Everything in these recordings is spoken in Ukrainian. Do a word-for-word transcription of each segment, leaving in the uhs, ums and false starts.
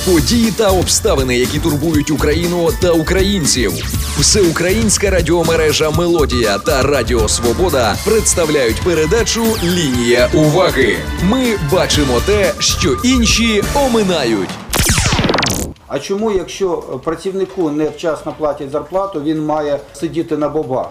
Події та обставини, які турбують Україну та українців. Всеукраїнська радіомережа «Мелодія» та Радіо Свобода представляють передачу «Лінія уваги». Ми бачимо те, що інші оминають. А чому, якщо працівнику невчасно платять зарплату, він має сидіти на бобах?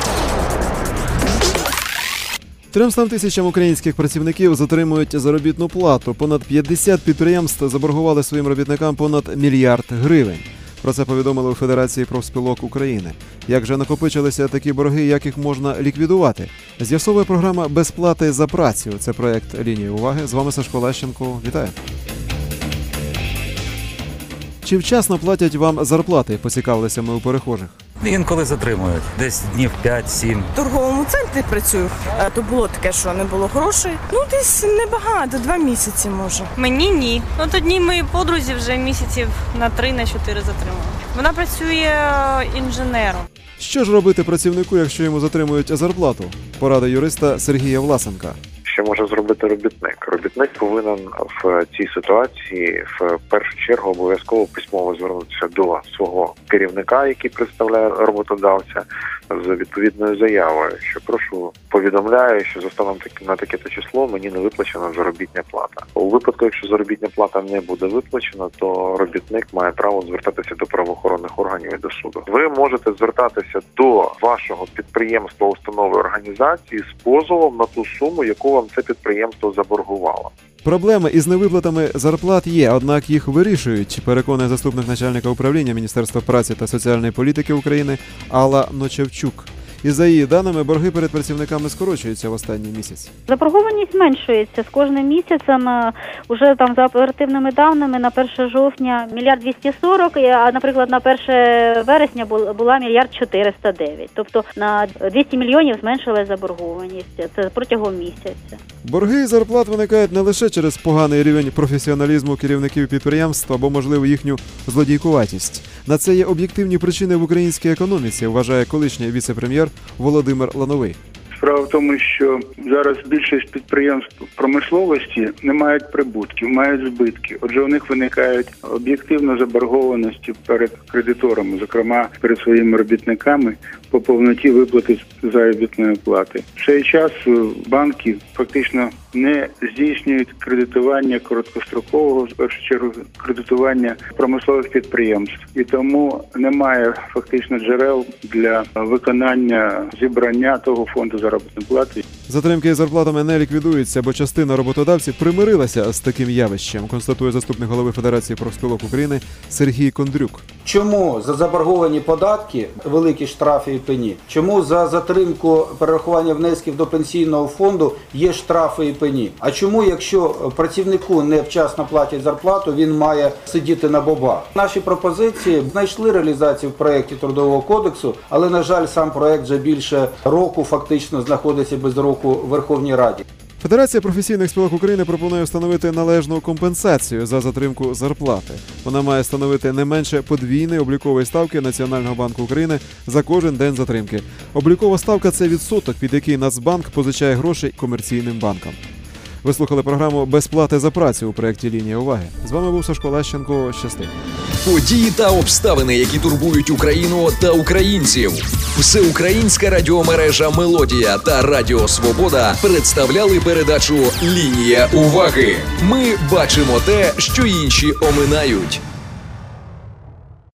Тримстам тисячам українських працівників затримують заробітну плату. Понад п'ятдесят підприємств заборгували своїм робітникам понад мільярд гривень. Про це повідомили у Федерації профспілок України. Як же накопичилися такі борги, як їх можна ліквідувати? З'ясовує програма «Без плати за працю». Це проєкт «Лінія уваги». З вами Сашко Лещенко. Вітаю. Чи вчасно платять вам зарплати, поцікавилися ми у перехожих. Інколи затримують, десь днів п'ять-сім. В торговому центрі працюю, то було таке, що не було грошей. Ну, десь небагато, два місяці, може. Мені ні. Ну, тоді моїй подрузі вже місяців на три, на чотири затримали. Вона працює інженером. Що ж робити працівнику, якщо йому затримують зарплату? Порада юриста Сергія Власенка. Що може зробити робітник? Робітник повинен в цій ситуації в першу чергу обов'язково письмово звернутися до свого керівника, який представляє роботодавця, з відповідною заявою, що прошу, повідомляю, що за станом на таке-то число мені не виплачена заробітна плата. У випадку, якщо заробітна плата не буде виплачена, то робітник має право звертатися до правоохоронних органів і до суду. Ви можете звертатися до вашого підприємства, установи, організації з позовом на ту суму, яку вам це підприємство заборгувало. Проблеми із невиплатами зарплат є, однак їх вирішують, переконує заступник начальника управління Міністерства праці та соціальної політики України Алла Ночевчук. І за її даними, борги перед працівниками скорочуються в останній місяць. Заборгованість зменшується з кожним місяцем. Уже там за оперативними даними на перше жовтня мільярд двісті сорок, а, наприклад, на перше вересня була мільярд чотириста дев'ять. Тобто на двісті мільйонів зменшила заборгованість. Це протягом місяця. Борги і зарплат виникають не лише через поганий рівень професіоналізму керівників підприємств або, можливо, їхню злодійкуватість. На це є об'єктивні причини в українській економіці, вважає колишній віце-прем'єр Володимир Лановий. Справа в тому, що зараз більшість підприємств промисловості не мають прибутків, мають збитки. Отже, у них виникають об'єктивно заборгованості перед кредиторами, зокрема перед своїми робітниками по повноті виплати заробітної плати. В цей час банки фактично не здійснюють кредитування короткострокового, в першу чергу кредитування промислових підприємств. І тому немає фактично джерел для виконання зібрання того фонду заробітної плати. Затримки із зарплатами не ліквідуються, бо частина роботодавців примирилася з таким явищем, констатує заступник голови Федерації профспілок України Сергій Кондрюк. Чому за заборговані податки великі штрафи і пені? Чому за затримку перерахування внесків до пенсійного фонду є штрафи і пені? А чому, якщо працівнику невчасно платять зарплату, він має сидіти на бобах? Наші пропозиції знайшли реалізацію в проєкті Трудового кодексу, але, на жаль, сам проєкт вже більше року фактично знаходиться без року в Верховній Раді. Федерація професійних спілок України пропонує встановити належну компенсацію за затримку зарплати. Вона має становити не менше подвійної облікової ставки Національного банку України за кожен день затримки. Облікова ставка – це відсоток, під який Нацбанк позичає гроші комерційним банкам. Ви слухали програму «Без плати за працю» у проєкті «Лінія уваги». З вами був Сашко Лещенко. Щасти. Події та обставини, які турбують Україну та українців. Всеукраїнська радіомережа «Мелодія» та Радіо Свобода представляли передачу «Лінія уваги». Ми бачимо те, що інші оминають.